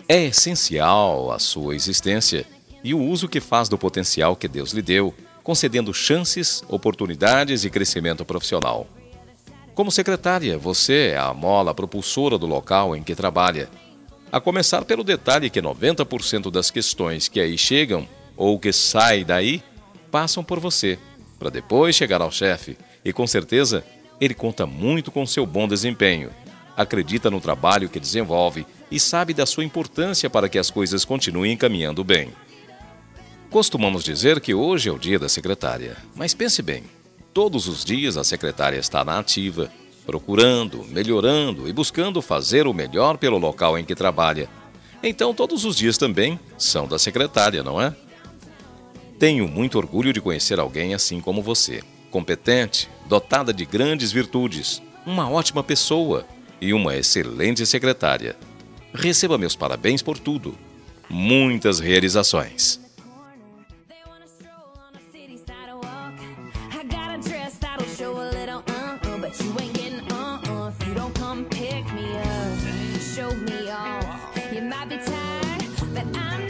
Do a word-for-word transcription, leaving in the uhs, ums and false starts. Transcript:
É essencial à sua existência e o uso que faz do potencial que Deus lhe deu, concedendo chances, oportunidades e crescimento profissional. Como secretária, você é a mola propulsora do local em que trabalha. A começar pelo detalhe que noventa por cento das questões que aí chegam ou que saem daí passam por você, para depois chegar ao chefe. E com certeza, ele conta muito com seu bom desempenho, acredita no trabalho que desenvolve e sabe da sua importância para que as coisas continuem caminhando bem. Costumamos dizer que hoje é o dia da secretária, mas pense bem, todos os dias a secretária está na ativa, procurando, melhorando e buscando fazer o melhor pelo local em que trabalha. Então todos os dias também são da secretária, não é? Tenho muito orgulho de conhecer alguém assim como você, competente, dotada de grandes virtudes, uma ótima pessoa e uma excelente secretária. Receba meus parabéns por tudo. Muitas realizações. Show me off. You might be tired, but I'm